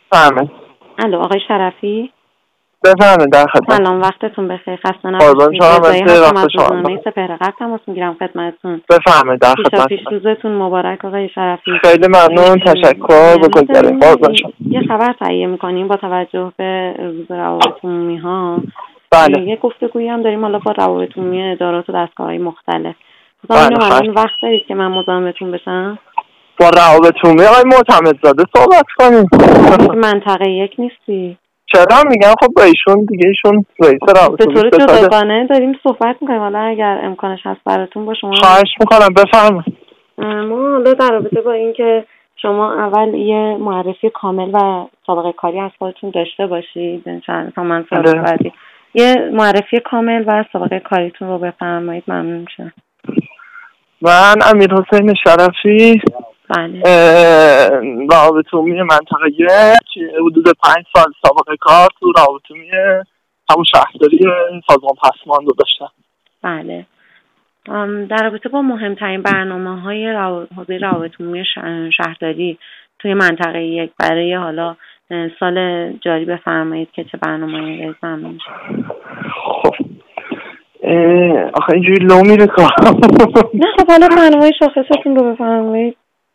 بفرمایید. الو آقای شرفی، بفرمایید. در خدمت. سلام، وقتتون بخیر. خسته نباشید. از روزنامه سپهر تماس میگیرم خدمتتون. بفرمایید. در خدمت. پیش روزتون مبارک آقای شرفی. خیلی ممنون، تشکر. بگذارید. یه خبر تهیه می‌کنیم با توجه به روز روابط عمومی‌ها. بله. یه گفتگویی هم داریم حالا با روابط عمومی ادارات و دستگاه‌های مختلف. بله. وقت دارید که من مزاحمتون بشم؟ با روابط عمومی آقای معتمدزاده صحبت کنیم. منطقه 1 نیستی؟ چرا میگم خب با ایشون دیگه، ایشون رئیس روابط عمومی. به طور جداگانه داریم صحبت می‌کنیم، حالا اگر امکانش هست براتون با شما. خواهش می‌کنم بفرمایید. ما حالا در رابطه با این که شما اول یه معرفی کامل و سابقه کاری از خودتون داشته باشید تا من سوال بعدی یه معرفی کامل و سابقه کاریتون رو بفرمایید، ممنون میشم. من امیرحسین شرفی، بله، روابط عمومی منطقه 1، حدود 5 سال سابقه کار تو روابط عمومی همون شهرداری سازمان پسماند رو داشتم. بله. در رابطه با مهمترین برنامه‌های حوزه روابط عمومی شهرداری توی منطقه 1 برای حالا سال جاری بفرمایید که چه برنامه‌ای دارید، ممنون میشم. خب آخه اینجوری لو میره کار. نه خب حالا برنامه شاخصتون رو بفرمایید.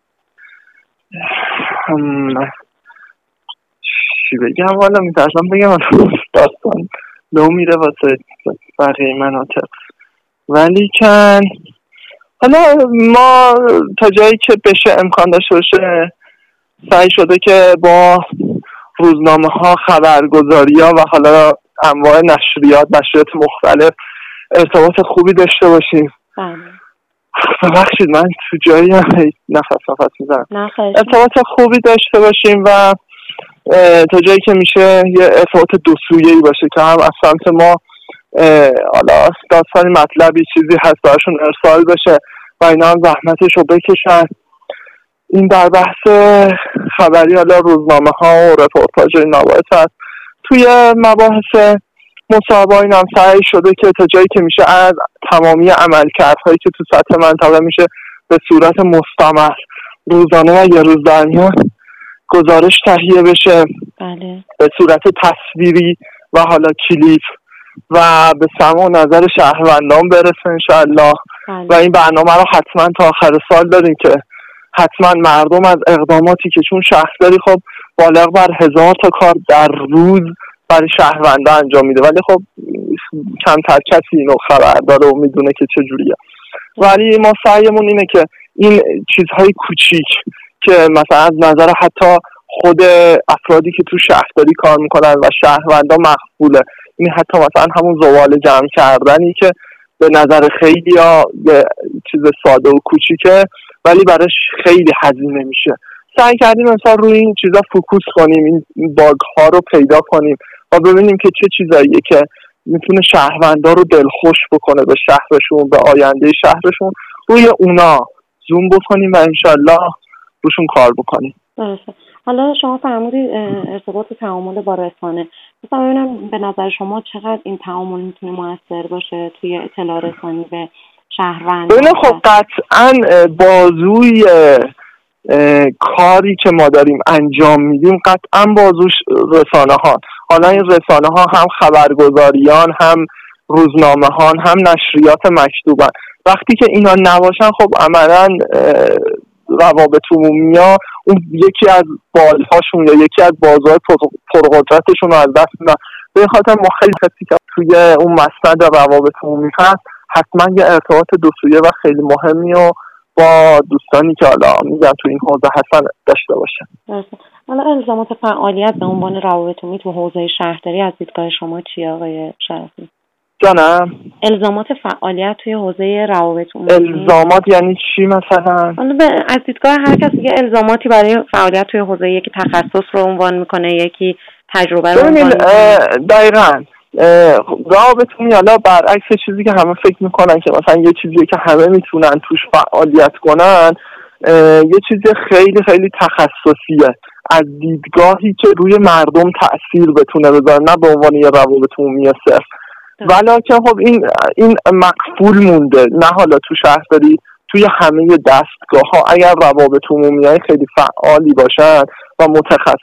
چی بگم، والا میترسم بگم داستان لو میره واسه بقیه مناطق، ولی کن حالا ما تا جایی که بشه امکان داشته باشه سعی شده که با روزنامه ها، خبرگزاری ها و حالا انواع نشریات مختلف ارتباط خوبی داشته باشیم. ببخشید من تو جایی نفس میزنم. ارتباط خوبی داشته باشیم و تا جایی که میشه یه ارتباط دو سویه‌ای باشه که هم از سمت ما حالا داستانی مطلبی چیزی هست براشون ارسال بشه و اینا هم زحمتش رو بکشن. این در بحث خبری حالا روزنامه ها و رپورتاج اینا باید توی مباحث مصاحبه اینا هم سعی شده که تا جایی که میشه از تمامی عملکردهایی که تو سطح منطقه میشه به صورت مستمر روزانه و یه روز در میان گزارش تهیه بشه. بله. به صورت تصویری و حالا کلیپ و به سمع و نظر شهروندان برسه انشاءالله. بله. و این برنامه رو حتما تا آخر سال داریم که حتما مردم از اقداماتی که چون شهرداری خب بالغ بر 1000 تا کار در روز برای شهروندا انجام میده، ولی خب کمتر کسی اینو خبر داره و میدونه که چجوریه. ولی ما سعیمون اینه که این چیزهای کوچیک که مثلا از نظر حتی خود افرادی که تو شهرداری کار میکنن و شهروندا مقبوله، این حتی مثلا همون زباله جمع کردنی که به نظر خیلی یا به چیز ساده و کوچیکه ولی براش خیلی هزینه میشه، سعی کردیم مثلا روی این چیزا فوکوس کنیم، این باگ ها رو پیدا کنیم و ببینیم که چه چیزاییه که میتونه شهروندا رو دلخوش بکنه به شهرشون، به آینده شهرشون، روی اونا زوم بکنیم و انشالله روشون کار بکنیم. درسته. حالا شما فرمودید ارتباط و تعامل با رسانه، مثلا ببینم به نظر شما چقدر این تعامل میتونه موثر باشه توی اطلاع رسانی به شهروند؟ ببینید خب قطعاً بازوی کاری که ما داریم انجام میدیم قطعاً بازوش رسانه ها. حالا این رسانه ها هم خبرگزاریان، هم روزنامه ها، هم نشریات مکتوبن. وقتی که اینا نباشن خب عملاً روابط عمومی ها اون یکی از بالهاشون یا یکی از بازوهای پرقدرتشون رو از دست میدن. به خاطر ما خیلی کسی که توی اون مسند روابط عمومی هست حتما یه ارتباط دو سویه و خیلی مهمی و با دوستانی که حالا میگم تو این حوزه هستن داشته باشه. درسته. حالا الزامات فعالیت به عنوان روابط عمومی تو حوزه شهرداری از دیدگاه شما چیه آقای شرفی؟ جانم؟ الزامات فعالیت توی حوزه روابط عمومی. الزامات یعنی چی مثلا؟ از دیدگاه هر کسی یه الزاماتی برای فعالیت توی حوزه، یکی تخصص رو عنوان میکنه، یکی تجربه رو عنوان میکنه. دقیقاً روابط عمومی حالا برعکس چیزی که همه فکر میکنن که مثلا یه چیزیه که همه میتونن توش فعالیت کنن، یه چیزی خیلی خیلی تخصصیه از دیدگاهی که روی مردم تأثیر بتونه بذاره، نه به عنوان یه روابط عمومی صرف. ولیکن خب این مقفول مونده، نه حالا تو شهرداری، توی همه دستگاه ها اگر روابط عمومی های خیلی فعالی باشن و متخصص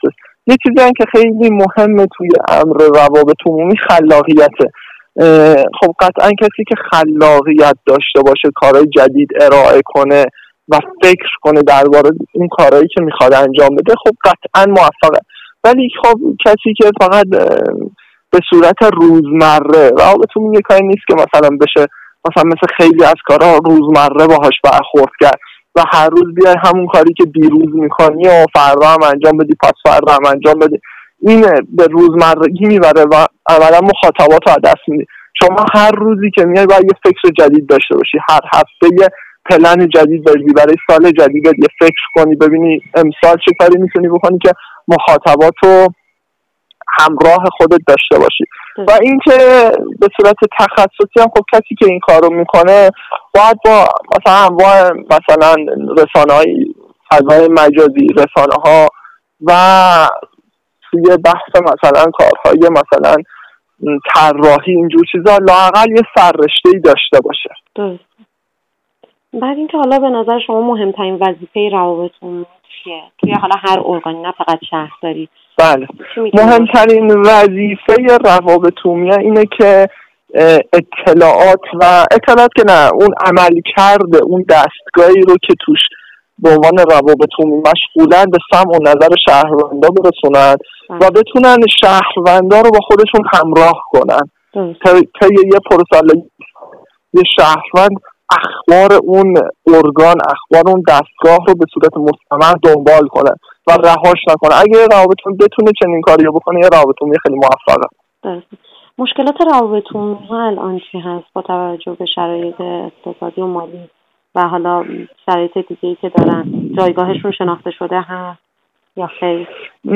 یه چیزی هم که خیلی مهمه توی امر روابط عمومی خلاقیته. خب قطعا کسی که خلاقیت داشته باشه، کارهای جدید ارائه کنه و فکر کنه درباره این کارهایی که میخواد انجام بده، خب قطعا موفقه. ولی خب کسی که فقط به صورت روزمره روابط عمومی کاری نیست که مثلا بشه مثلا مثل خیلی از کارها روزمره باهاش برخورد کرد و هر روز بیای همون کاری که دیروز میکنی و فردا هم انجام بدی، پس فردا هم انجام بدی. این به روزمرگی میبره و اولا مخاطبات رو از دست میدی. شما هر روزی که میای باید یه فکر جدید داشته باشی، هر هفته یه پلن جدید بریزی برای سال جدید، یه فکر کنی ببینی امسال چه کاری میتونی بکنی که مخاطبات رو همراه خودت داشته باشی. و اینکه به صورت تخصصی هم خب کسی که این کارو میکنه باید با مثلا انواع مثلا رسانه‌های فضای مجازی، رسانه‌ها و توی بحث مثلا کارهای مثلا طراحی اینجور چیزا لااقل یه سررشته‌ای داشته باشه. درست. بعد اینکه حالا به نظر شما مهمترین وظیفه روابطتون چیه؟ توی حالا هر ارگانی، نه فقط شهرداری. بله. مهمترین وظیفه روابط عمومی اینه که اطلاعات که نه، اون عملکرد اون دستگاهی رو که توش به عنوان روابط عمومی مشغولن به سمع و نظر شهروندا برسونن و بتونن شهروندا رو با خودشون همراه کنن تا یه پروسه یه شهروند اخبار اون ارگان، اخبار اون دستگاه رو به صورت مستمر دنبال کنه و رهاش نکنه. اگه روابط بتونه چنین کاری بکنه، یه روابط عمومی خیلی موفقه. درست. مشکلات روابط عمومی الان چی هست با توجه به شرایط اقتصادی و مالی و حالا شرایط دیگه‌ای که دارن؟ جایگاهشون شناخته شده هست یا خیر؟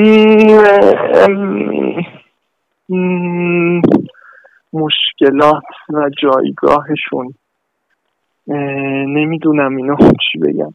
مشکلات و جایگاهشون نمیدونم اینو چی بگم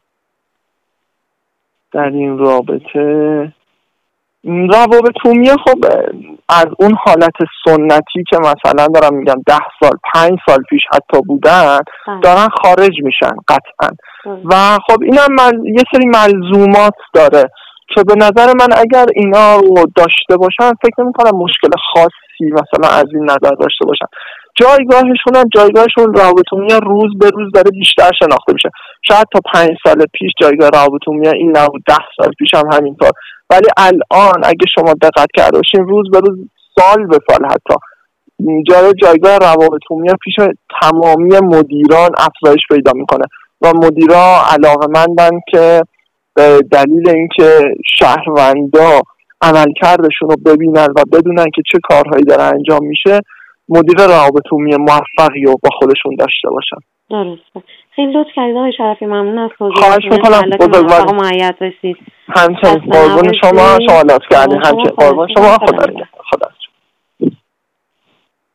در این رابطه. روابط عمومی خب از اون حالت سنتی که مثلا دارم میگم 10 سال 5 سال پیش حتی بودن دارن خارج میشن قطعا. و خب اینم یه سری ملزومات داره که به نظر من اگر اینا رو داشته باشن فکر نمی‌کنم مشکل خاصی مثلا از این نظر داشته باشن. جایگاهشون روابط عمومی روز به روز داره بیشتر شناخته میشه. شاید تا 5 سال پیش جایگاه روابط عمومی این نبود، 10 سال پیش هم همینطور، ولی الان اگه شما دقت کرده باشین روز به روز، سال به سال حتی جایگاه روابط عمومی پیش تمامی مدیران افزایش پیدا میکنه و مدیران علاقه‌مندن که به دلیل اینکه شهروندا عملکردشون رو ببینن و بدونن که چه کارهایی داره انجام میشه، مدیر روابط عمومی موفقی رو با خودشون داشته باشن. درسته. خیلی لطف کردید آقای شرفی، ممنون از توضیحاتتون. خواهش می‌کنم. بزرگوار معید رسید. همچنین قربون شما لطف کردید. همچنین قربون شما. خدا